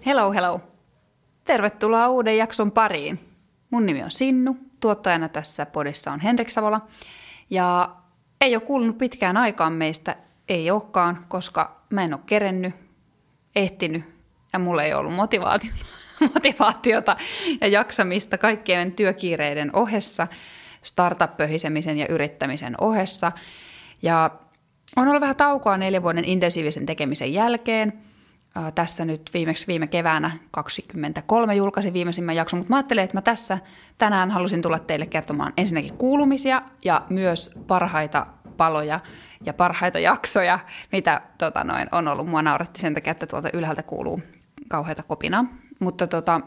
Hello, hello. Tervetuloa uuden jakson pariin. Mun nimi on Sinnu, tuottajana tässä podissa on Henrik Savola. Ja ei ole kuulunut pitkään aikaan meistä, ei olekaan, koska mä en ole kerennyt, ehtinyt ja mulla ei ollut motivaatiota ja jaksamista kaikkien työkiireiden ohessa, startup-pöhisemisen ja yrittämisen ohessa. Ja on ollut vähän taukoa 4 vuoden intensiivisen tekemisen jälkeen. Tässä nyt viimeksi viime keväänä 2023 julkaisin viimeisimmän jakson, mutta mä ajattelin, että mä tässä tänään halusin tulla teille kertomaan ensinnäkin kuulumisia ja myös parhaita paloja ja parhaita jaksoja, mitä on ollut. Mua nauratti sen takia, että tuolta ylhäältä kuuluu kauheita kopinaa. Mutta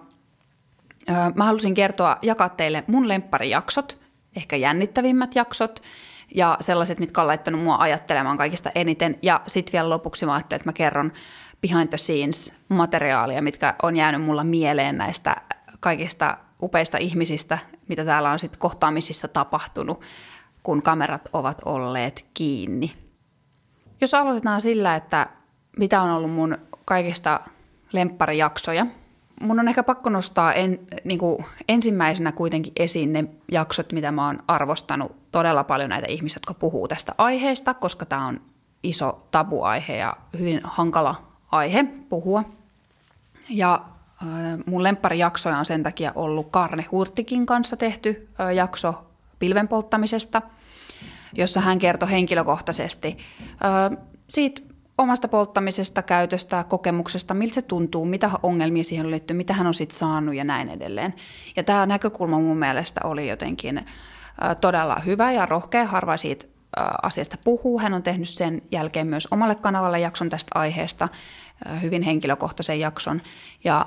mä halusin jakaa teille mun lempparijaksot, ehkä jännittävimmät jaksot ja sellaiset, mitkä on laittanut mua ajattelemaan kaikista eniten. Ja sitten vielä lopuksi mä ajattelin, että mä kerron behind the scenes materiaalia, mitkä on jäänyt mulla mieleen näistä kaikista upeista ihmisistä, mitä täällä on sitten kohtaamisissa tapahtunut, kun kamerat ovat olleet kiinni. Jos aloitetaan sillä, että mitä on ollut mun kaikista lempparijaksoja, mun on ehkä pakko nostaa ensimmäisenä kuitenkin esiin ne jaksot, mitä mä oon arvostanut todella paljon näitä ihmisiä, jotka puhuu tästä aiheesta, koska tämä on iso tabuaihe ja hyvin hankala aihe puhua. Ja mun lempparijaksoja on sen takia ollut Karne Hurtikin kanssa tehty jakso pilven polttamisesta, jossa hän kertoi henkilökohtaisesti siitä omasta polttamisesta, käytöstä, kokemuksesta, miltä se tuntuu, mitä ongelmia siihen on liittynyt, mitä hän on sitten saanut ja näin edelleen. Ja tämä näkökulma mun mielestä oli jotenkin todella hyvä ja rohkea, harva siitä asiasta puhuu. Hän on tehnyt sen jälkeen myös omalle kanavalle jakson tästä aiheesta, hyvin henkilökohtaisen jakson. Ja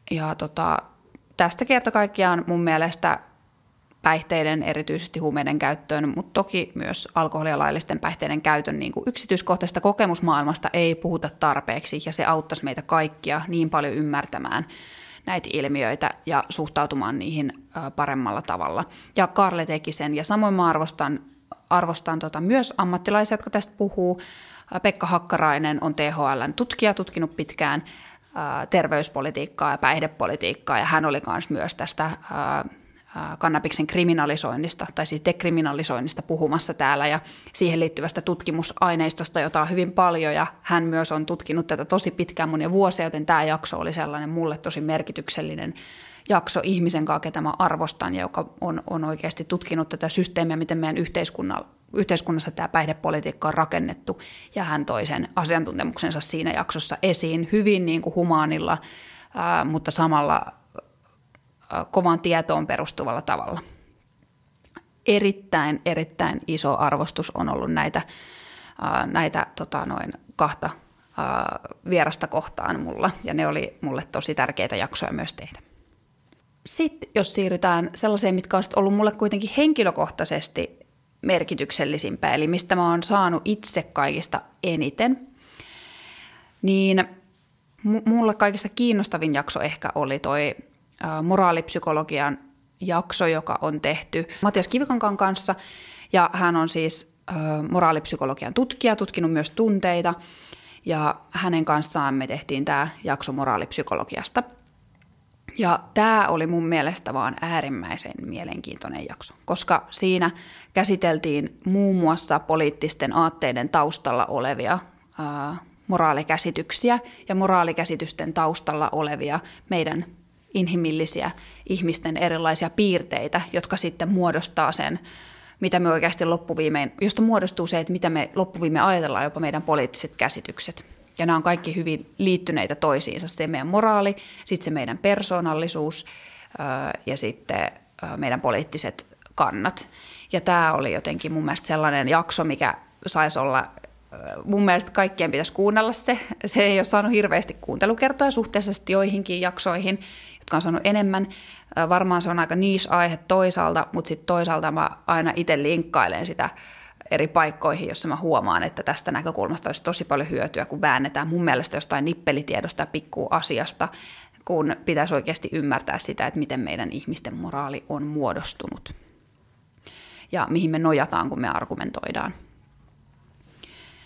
tästä kerta kaikkiaan mun mielestä päihteiden, erityisesti huumeiden käyttöön, mutta toki myös alkoholia ja laillisten päihteiden käytön niin kuin yksityiskohtaisesta kokemusmaailmasta ei puhuta tarpeeksi, ja se auttaisi meitä kaikkia niin paljon ymmärtämään näitä ilmiöitä ja suhtautumaan niihin paremmalla tavalla. Ja Karle teki sen, ja samoin mä arvostan myös ammattilaisia, jotka tästä puhuu. Pekka Hakkarainen on THL:n tutkija, tutkinut pitkään terveyspolitiikkaa ja päihdepolitiikkaa, ja hän oli myös tästä kannabiksen kriminalisoinnista, tai siis dekriminalisoinnista puhumassa täällä, ja siihen liittyvästä tutkimusaineistosta, jota on hyvin paljon, ja hän myös on tutkinut tätä tosi pitkään monia vuosia, joten tämä jakso oli sellainen mulle tosi merkityksellinen jakso ihmisen kanssa, ketä mä arvostan, ja joka on oikeasti tutkinut tätä systeemiä, miten meidän yhteiskunnassa tämä päihdepolitiikka on rakennettu, ja hän toi sen asiantuntemuksensa siinä jaksossa esiin hyvin niin kuin humaanilla, mutta samalla kovaan tietoon perustuvalla tavalla. Erittäin iso arvostus on ollut näitä kahta vierasta kohtaan mulla, ja ne oli mulle tosi tärkeitä jaksoja myös tehdä. Sitten jos siirrytään sellaiseen, mitkä on ollut mulle kuitenkin henkilökohtaisesti merkityksellisimpää, eli mistä mä oon saanut itse kaikista eniten, niin mulle kaikista kiinnostavin jakso ehkä oli toi moraalipsykologian jakso, joka on tehty Matias Kivikankaan kanssa, ja hän on siis moraalipsykologian tutkija, tutkinut myös tunteita, ja hänen kanssaan me tehtiin tämä jakso moraalipsykologiasta. Ja tämä oli mun mielestä vaan äärimmäisen mielenkiintoinen jakso, koska siinä käsiteltiin muun muassa poliittisten aatteiden taustalla olevia moraalikäsityksiä ja moraalikäsitysten taustalla olevia meidän inhimillisiä ihmisten erilaisia piirteitä, jotka sitten muodostaa sen, mitä me oikeasti josta muodostuu se, että mitä me loppuviimein ajatellaan jopa meidän poliittiset käsitykset. Ja nämä on kaikki hyvin liittyneitä toisiinsa, se meidän moraali, sitten se meidän persoonallisuus ja sitten meidän poliittiset kannat. Ja tämä oli jotenkin mun mielestä sellainen jakso, mikä saisi olla, mun mielestä kaikkien pitäisi kuunnella se. Se ei ole saanut hirveästi kuuntelukertoja suhteessa joihinkin jaksoihin, jotka on saanut enemmän. Varmaan se on aika niche-aihe toisaalta, mutta sitten toisaalta mä aina itse linkkailen sitä eri paikkoihin, jossa mä huomaan, että tästä näkökulmasta olisi tosi paljon hyötyä, kun väännetään mun mielestä jostain nippelitiedosta ja pikkuasiasta, kun pitäisi oikeasti ymmärtää sitä, että miten meidän ihmisten moraali on muodostunut ja mihin me nojataan, kun me argumentoidaan.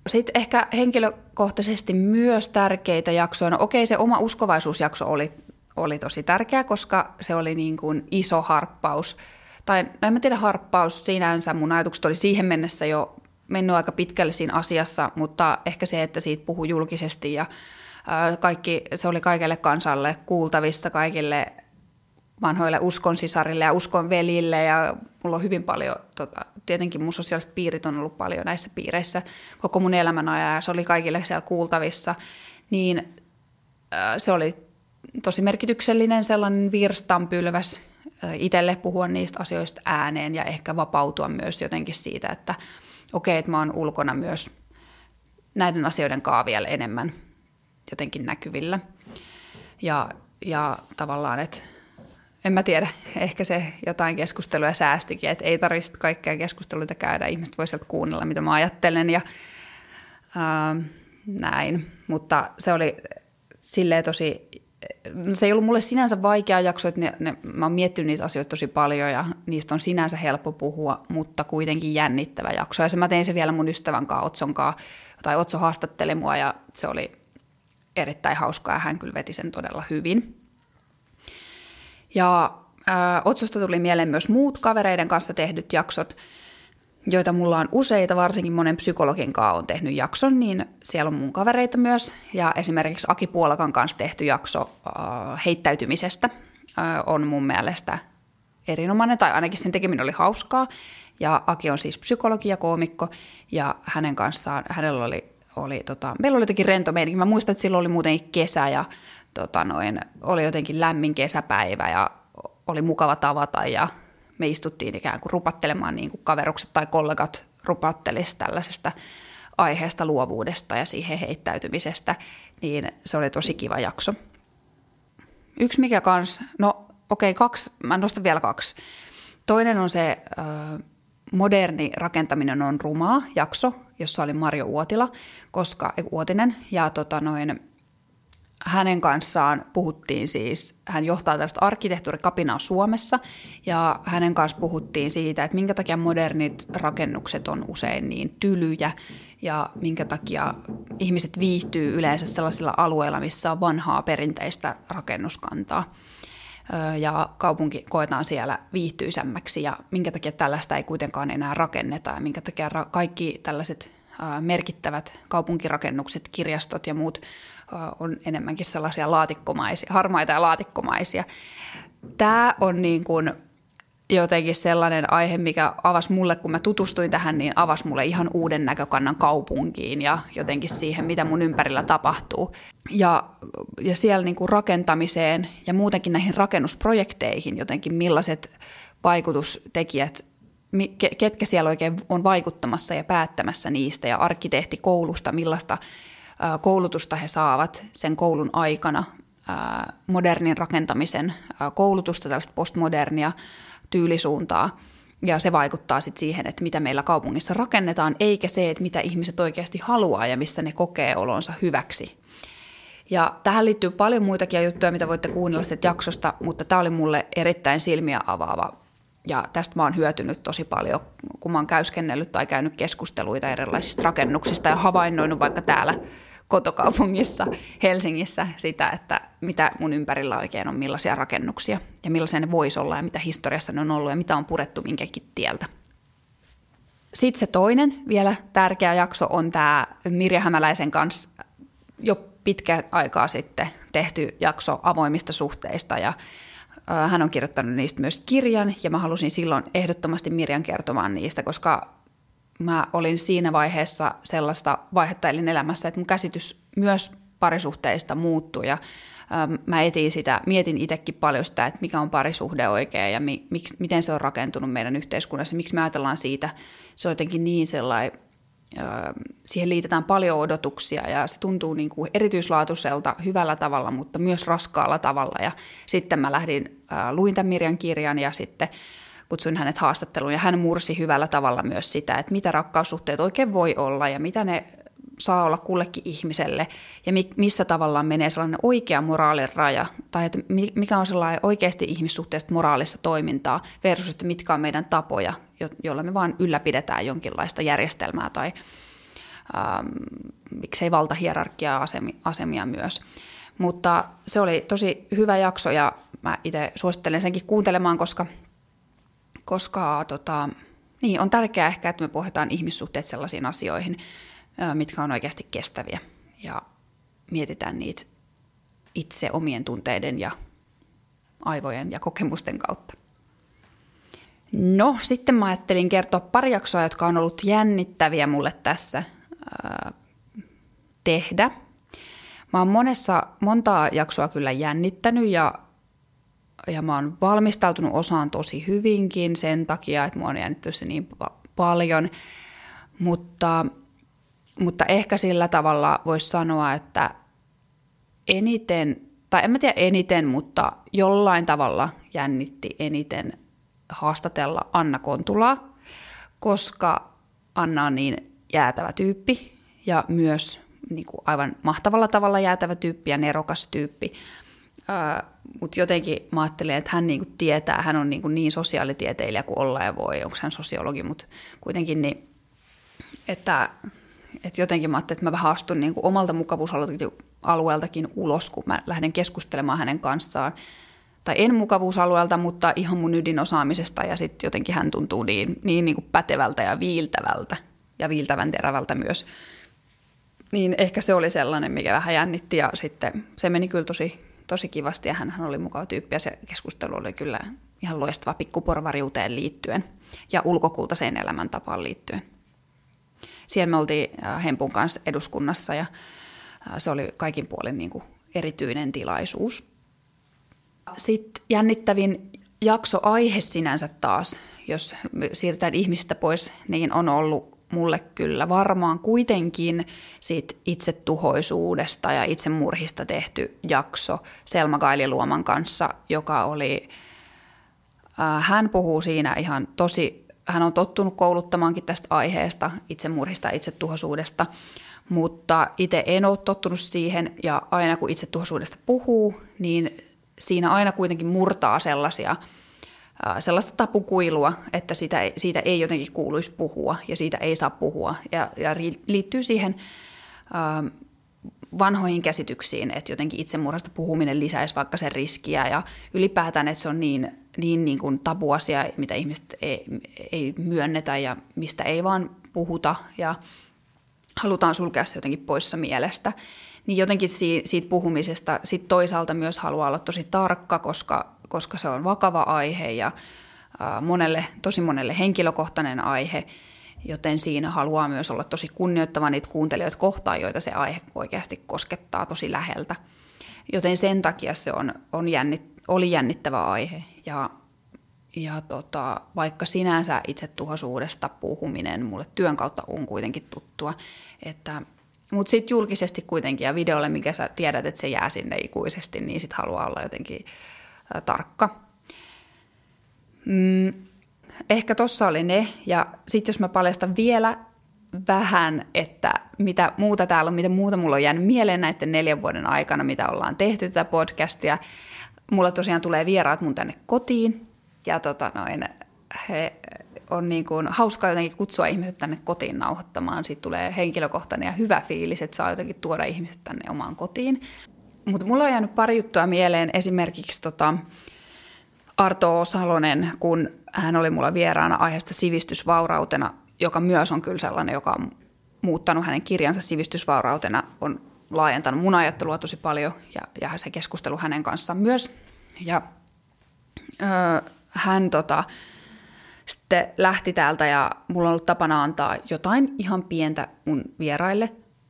Sitten ehkä henkilökohtaisesti myös tärkeitä jaksoja. No okei, se oma uskovaisuusjakso oli tosi tärkeä, koska se oli niin kuin iso harppaus. Tai no en mä tiedä harppaus sinänsä, mun ajatukset oli siihen mennessä jo mennyt aika pitkälle siinä asiassa, mutta ehkä se, että siitä puhui julkisesti ja se oli kaikille kansalle kuultavissa, kaikille vanhoille uskonsisarille ja uskonvelille ja mulla on hyvin paljon, tietenkin mun sosiaaliset piirit on ollut paljon näissä piireissä koko mun elämän ajan ja se oli kaikille siellä kuultavissa, niin se oli tosi merkityksellinen sellainen virstanpylväs itselle puhua niistä asioista ääneen ja ehkä vapautua myös jotenkin siitä, että okei, että mä oon ulkona myös näiden asioiden kaa vielä enemmän jotenkin näkyvillä. Ja tavallaan, että en mä tiedä, ehkä se jotain keskustelua säästikin, että ei tarvitse kaikkea keskusteluita käydä, ihmiset voi sieltä kuunnella, mitä mä ajattelen ja näin. Mutta se oli silleen tosi, se ei ollut mulle sinänsä vaikea jakso, että mä oon miettinyt niitä asioita tosi paljon ja niistä on sinänsä helppo puhua, mutta kuitenkin jännittävä jakso. Ja mä tein se vielä mun ystävän kanssa, Otson kanssa, tai Otso haastatteli mua ja se oli erittäin hauskaa ja hän kyllä veti sen todella hyvin. Ja Otsosta tuli mieleen myös muut kavereiden kanssa tehdyt jaksot, joita mulla on useita, varsinkin monen psykologin kanssa on tehnyt jakson, niin siellä on mun kavereita myös. Ja esimerkiksi Aki Puolakan kanssa tehty jakso heittäytymisestä on mun mielestä erinomainen, tai ainakin sen tekeminen oli hauskaa. Ja Aki on siis psykologi ja koomikko, ja hänen kanssaan, meillä oli jotenkin rento meininki. Mä muistan, että silloin oli muutenkin kesä, ja oli jotenkin lämmin kesäpäivä, ja oli mukava tavata, ja me istuttiin ikään kuin rupattelemaan niin kuin kaverukset tai kollegat rupattelisivat tällaisesta aiheesta, luovuudesta ja siihen heittäytymisestä, niin se oli tosi kiva jakso. Yksi mikä kans, mä nostan vielä 2. Toinen on se moderni rakentaminen on rumaa jakso, jossa oli Marjo Uotinen ja hänen kanssaan puhuttiin siis, hän johtaa tällaista arkkitehtuurikapinaa Suomessa, ja hänen kanssa puhuttiin siitä, että minkä takia modernit rakennukset on usein niin tylyjä, ja minkä takia ihmiset viihtyy yleensä sellaisilla alueilla, missä on vanhaa perinteistä rakennuskantaa, ja kaupunki koetaan siellä viihtyisämmäksi, ja minkä takia tällaista ei kuitenkaan enää rakenneta, ja minkä takia kaikki tällaiset merkittävät kaupunkirakennukset, kirjastot ja muut on enemmänkin sellaisia harmaita ja laatikkomaisia. Tämä on niin kuin jotenkin sellainen aihe, mikä avasi mulle, kun mä tutustuin tähän, niin avasi mulle ihan uuden näkökannan kaupunkiin ja jotenkin siihen, mitä mun ympärillä tapahtuu. Ja siellä niin kuin rakentamiseen ja muutenkin näihin rakennusprojekteihin jotenkin millaiset vaikutustekijät, ketkä siellä oikein on vaikuttamassa ja päättämässä niistä ja arkkitehtikoulusta, millaista koulutusta he saavat sen koulun aikana, modernin rakentamisen koulutusta, tällaista postmodernia tyylisuuntaa, ja se vaikuttaa sitten siihen, että mitä meillä kaupungissa rakennetaan, eikä se, että mitä ihmiset oikeasti haluaa ja missä ne kokee olonsa hyväksi. Ja tähän liittyy paljon muitakin juttuja, mitä voitte kuunnella siitä jaksosta, mutta tämä oli mulle erittäin silmiä avaava. Ja tästä mä oon hyötynyt tosi paljon, kun mä oon käyskennellyt tai käynyt keskusteluita erilaisista rakennuksista ja havainnoinut vaikka täällä kotokaupungissa Helsingissä sitä, että mitä mun ympärillä oikein on, millaisia rakennuksia ja millaisia ne voisi olla ja mitä historiassa ne on ollut ja mitä on purettu minkäkin tieltä. Sitten se toinen vielä tärkeä jakso on tämä Mirja Hämäläisen kanssa jo pitkä aikaa sitten tehty jakso avoimista suhteista ja hän on kirjoittanut niistä myös kirjan ja mä halusin silloin ehdottomasti Mirjan kertomaan niistä, koska mä olin siinä vaiheessa sellaista vaihetta elin elämässä, että mun käsitys myös parisuhteista muuttui ja mä mietin itsekin paljon sitä, että mikä on parisuhde oikein ja miten se on rakentunut meidän yhteiskunnassa, miksi me ajatellaan siitä, se on jotenkin niin sellainen, siihen liitetään paljon odotuksia ja se tuntuu niin kuin erityislaatuiselta hyvällä tavalla, mutta myös raskaalla tavalla. Ja sitten mä luin tämän Mirjan kirjan ja sitten kutsuin hänet haastatteluun ja hän mursi hyvällä tavalla myös sitä, että mitä rakkaussuhteet oikein voi olla ja mitä ne saa olla kullekin ihmiselle ja missä tavallaan menee sellainen oikea moraalin raja tai että mikä on sellainen oikeasti ihmissuhteesta moraalista toimintaa versus, että mitkä on meidän tapoja, joilla me vaan ylläpidetään jonkinlaista järjestelmää tai miksei valtahierarkia-asemia myös. Mutta se oli tosi hyvä jakso ja mä itse suosittelen senkin kuuntelemaan, koska niin, on tärkeää ehkä, että me pohjataan ihmissuhteet sellaisiin asioihin, mitkä on oikeasti kestäviä ja mietitään niitä itse omien tunteiden ja aivojen ja kokemusten kautta. No, sitten mä ajattelin kertoa pari jaksoa, jotka on ollut jännittäviä mulle tässä tehdä. Mä oon montaa jaksoa kyllä jännittänyt ja mä oon valmistautunut osaan tosi hyvinkin sen takia, että mä oon jännittänyt se niin paljon. Mutta ehkä sillä tavalla voisi sanoa, että eniten, tai en mä tiedä eniten, mutta jollain tavalla jännitti eniten haastatella Anna Kontulaa, koska Anna on niin jäätävä tyyppi ja myös niin kuin aivan mahtavalla tavalla jäätävä tyyppi ja nerokas tyyppi. Mutta jotenkin mä ajattelin, että hän niin kuin tietää, hän on niin sosiaalitieteilijä kuin olla ja voi, onko hän sosiologi, mutta kuitenkin niin, että jotenkin mä ajattelin, että mä vähän astun niin kuin omalta mukavuusalueeltakin ulos, kun mä lähden keskustelemaan hänen kanssaan. Tai en mukavuusalueelta, mutta ihan mun ydinosaamisesta ja sitten jotenkin hän tuntuu niin kuin pätevältä ja viiltävältä ja viiltävän terävältä myös. Niin ehkä se oli sellainen, mikä vähän jännitti ja sitten se meni kyllä tosi kivasti ja hän oli mukava tyyppi ja se keskustelu oli kyllä ihan loistava pikkuporvariuteen liittyen ja ulkokultaiseen elämäntapaan liittyen. Siellä me oltiin Hempun kanssa eduskunnassa ja se oli kaikin puolin niin kuin erityinen tilaisuus. Sitten jännittävin jaksoaihe sinänsä taas, jos siirrytään ihmisistä pois, niin on ollut mulle kyllä varmaan kuitenkin siitä itsetuhoisuudesta ja itsemurhista tehty jakso Selma Kaililuoman kanssa, joka oli, hän puhuu siinä ihan hän on tottunut kouluttamaankin tästä aiheesta, itsemurhista ja itsetuhoisuudesta, mutta itse en ole tottunut siihen ja aina kun itsetuhoisuudesta puhuu, niin siinä aina kuitenkin murtaa sellaista tapukuilua, että siitä ei jotenkin kuuluisi puhua ja siitä ei saa puhua. Ja liittyy siihen vanhoihin käsityksiin, että jotenkin itsemurhasta puhuminen lisäisi vaikka sen riskiä ja ylipäätään, että se on niin kuin tabuasia, mitä ihmiset ei myönnetä ja mistä ei vaan puhuta ja halutaan sulkea se jotenkin poissa mielestä. Niin jotenkin siitä puhumisesta sit toisaalta myös haluaa olla tosi tarkka, koska se on vakava aihe ja tosi monelle henkilökohtainen aihe, joten siinä haluaa myös olla tosi kunnioittava niitä kuuntelijoita kohtaan, joita se aihe oikeasti koskettaa tosi läheltä. Joten sen takia se oli jännittävä aihe ja vaikka sinänsä itsetuhoisuudesta puhuminen mulle työn kautta on kuitenkin tuttua, mutta sitten julkisesti kuitenkin ja videolle, mikä sä tiedät, että se jää sinne ikuisesti, niin sitten haluaa olla jotenkin tarkka. Ehkä tossa oli ne, ja sitten jos mä paljastan vielä vähän, että mitä muuta täällä on, mitä muuta mulla on jäänyt mieleen näiden 4 vuoden aikana, mitä ollaan tehty tätä podcastia. Mulla tosiaan tulee vieraat mun tänne kotiin, ja he on niin kuin hauskaa jotenkin kutsua ihmiset tänne kotiin nauhoittamaan. Siitä tulee henkilökohtainen ja hyvä fiilis, että saa jotenkin tuoda ihmiset tänne omaan kotiin. Mutta mulla on jäänyt pari juttua mieleen, esimerkiksi Arto Salonen, kun hän oli mulla vieraana aiheesta sivistysvaurautena, joka myös on kyllä sellainen, joka on muuttanut hänen kirjansa sivistysvaurautena, on laajentanut mun ajattelua tosi paljon ja se keskustelu hänen kanssaan myös. Ja hän sitten lähti täältä ja mulla on ollut tapana antaa jotain ihan pientä mun vieraille,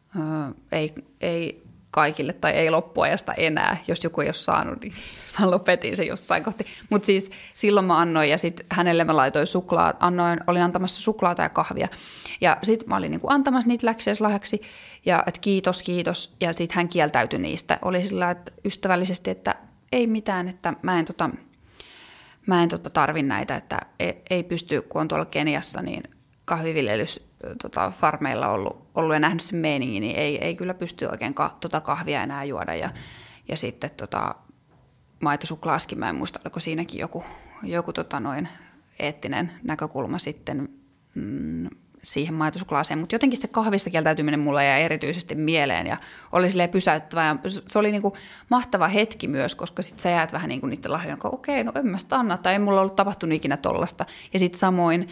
ei kaikille tai ei loppuajasta enää. Jos joku ei ole saanut, niin mä lopetin se jossain kohti. Mutta siis silloin mä annoin ja sitten hänelle mä laitoin olin antamassa suklaata ja kahvia. Ja sitten mä olin niinku antamassa niitä läkseislahjaksi ja että kiitos. Ja sitten hän kieltäytyi niistä. Oli sillä että ystävällisesti, että ei mitään, että mä en tarvi näitä, että ei pysty, kun on tuolla Keniassa, niin kahviviljelysfarmeilla ollut ja nähnyt sen meiningin, niin ei kyllä pysty oikein kahvia enää juoda. Ja sitten maitosuklaaskin, mä en muista, oliko siinäkin joku eettinen näkökulma sitten. siihen maitosuklaaseen, mutta jotenkin se kahvista kieltäytyminen mulle jäi erityisesti mieleen ja oli silleen pysäyttävä. Ja se oli niinku mahtava hetki myös, koska sit sä jäät vähän niinku niiden lahjojen kanssa, okei, no en mä sitä anna, tai ei mulla ollut tapahtunut ikinä tollasta. Ja sitten samoin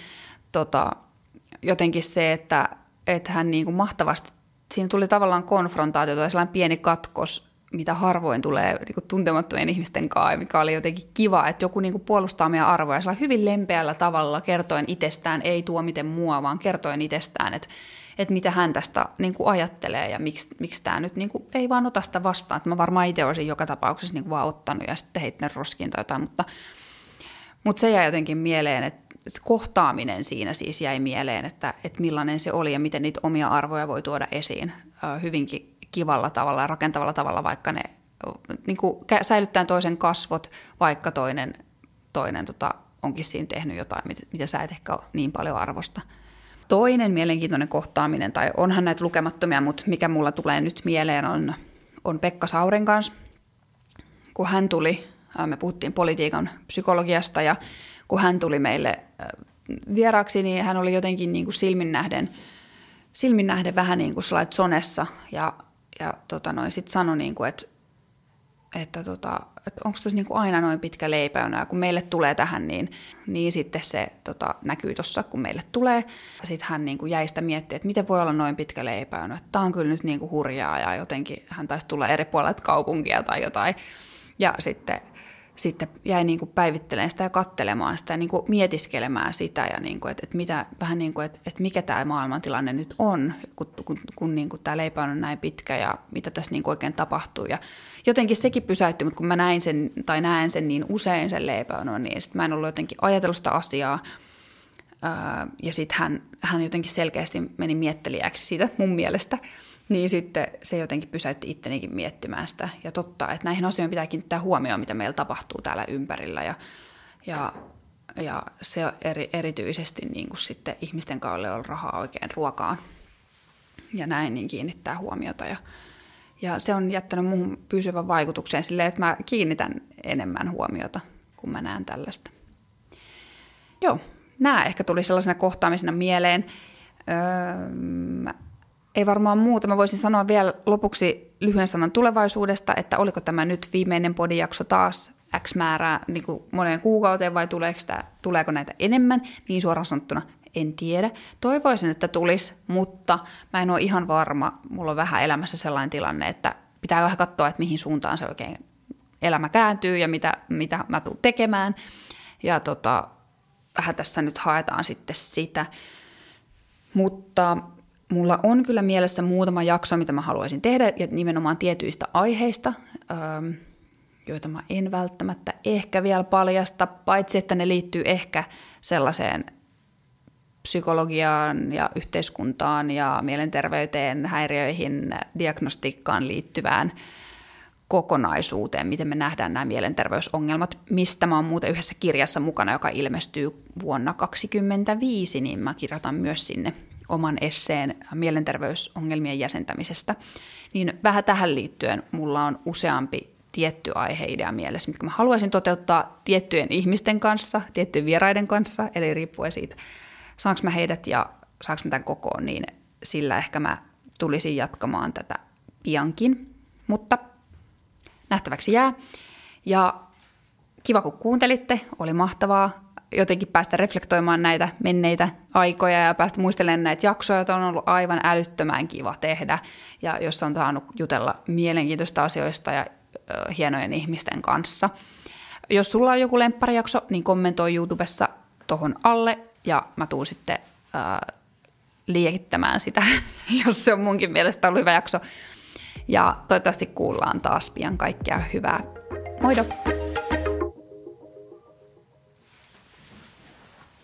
jotenkin se, että hän niinku mahtavasti, siinä tuli tavallaan konfrontaatio tai sellainen pieni katkos, mitä harvoin tulee niinku tuntemattomien ihmisten kanssa, mikä oli jotenkin kiva, että joku niinku puolustaa meidän arvoja sillä hyvin lempeällä tavalla, kertoen itsestään, ei tuomiten mua, vaan kertoen itsestään, että mitä hän tästä niinku ajattelee ja miksi tämä nyt niinku ei vaan ota sitä vastaan. Että mä varmaan itse olisin joka tapauksessa niinku vaan ottanut ja sitten heittänyt roskiin tai jotain, mutta se jäi jotenkin mieleen, että se kohtaaminen siinä siis jäi mieleen, että millainen se oli ja miten niitä omia arvoja voi tuoda esiin hyvinkin kivalla tavalla ja rakentavalla tavalla, vaikka ne niin kuin säilyttäen toisen kasvot, vaikka toinen onkin siinä tehnyt jotain, mitä sä et ehkä niin paljon arvosta. Toinen mielenkiintoinen kohtaaminen, tai onhan näitä lukemattomia, mutta mikä mulla tulee nyt mieleen, on Pekka Saurin kanssa. Kun hän tuli, me puhuttiin politiikan psykologiasta, ja kun hän tuli meille vieraaksi, niin hän oli jotenkin niin kuin silmin nähden vähän niin kuin sellainen zonessa, ja sitten sanoi, niin kuin, että onko tuossa niin kuin aina noin pitkä leipäynä, ja kun meille tulee tähän, niin sitten se näkyy tuossa, kun meille tulee. Sitten hän niin kuin jäi sitä miettimään, että miten voi olla noin pitkä leipäynä, että tämä on kyllä nyt niin kuin hurjaa, ja jotenkin hän taisi tulla eri puolelta kaupunkia tai jotain, ja sitten jäi niin kuin päivittelemään sitä ja katselemaan sitä ja niin kuin mietiskelemään sitä ja niin kuin, että mikä tämä maailmantilanne nyt on, kun niin kuin tämä leipä on näin pitkä ja mitä tässä niin kuin oikein tapahtuu. Ja jotenkin sekin pysäytti, mutta kun mä näen sen niin usein sen leipäynon, niin sitten mä en ollut jotenkin ajatellut sitä asiaa. Ja sitten hän jotenkin selkeästi meni miettelijäksi siitä mun mielestä. Niin sitten se jotenkin pysäytti ittenikin miettimään sitä. Ja totta, että näihin asioihin pitää kiinnittää huomioon, mitä meillä tapahtuu täällä ympärillä. Ja se erityisesti niin kuin sitten ihmisten kanssa on rahaa oikein ruokaan. Ja näin niin kiinnittää huomiota. Ja se on jättänyt muuhun pysyvän vaikutuksen silleen, että mä kiinnitän enemmän huomiota, kun mä näen tällaista. Joo, nämä ehkä tuli sellaisena kohtaamisena mieleen. Ei varmaan muuta. Mä voisin sanoa vielä lopuksi lyhyen sanan tulevaisuudesta, että oliko tämä nyt viimeinen podijakso taas X määrää niin kuin moneen kuukauteen vai tuleeko näitä enemmän, niin suoraan sanottuna en tiedä. Toivoisin, että tulisi, mutta mä en ole ihan varma. Mulla on vähän elämässä sellainen tilanne, että pitää vähän katsoa, että mihin suuntaan se oikein elämä kääntyy ja mitä mä tuun tekemään. Ja vähän tässä nyt haetaan sitten sitä. Mutta mulla on kyllä mielessä muutama jakso, mitä mä haluaisin tehdä, ja nimenomaan tietyistä aiheista, joita mä en välttämättä ehkä vielä paljasta, paitsi että ne liittyy ehkä sellaiseen psykologiaan ja yhteiskuntaan ja mielenterveyteen, häiriöihin, diagnostiikkaan liittyvään kokonaisuuteen, miten me nähdään nämä mielenterveysongelmat, mistä mä oon muuten yhdessä kirjassa mukana, joka ilmestyy vuonna 2025, niin mä kirjoitan myös sinne oman esseen mielenterveysongelmien jäsentämisestä. Niin vähän tähän liittyen mulla on useampi tietty aiheidea mielessä, mitkä mä haluaisin toteuttaa tiettyjen ihmisten kanssa, tiettyjen vieraiden kanssa, eli riippuen siitä, saanko mä heidät ja saanko mä tämän kokoon, niin sillä ehkä mä tulisin jatkamaan tätä piankin, mutta nähtäväksi jää. Ja kiva, kun kuuntelitte, oli mahtavaa jotenkin päästä reflektoimaan näitä menneitä aikoja ja päästä muistelemaan näitä jaksoja, joita on ollut aivan älyttömän kiva tehdä ja jossa on saanut jutella mielenkiintoista asioista ja hienojen ihmisten kanssa. Jos sulla on joku lempparijakso, niin kommentoi YouTubessa tohon alle ja mä tuun sitten liekittämään sitä, jos se on munkin mielestä ollut hyvä jakso. Ja toivottavasti kuullaan taas pian. Kaikkea hyvää. Moido!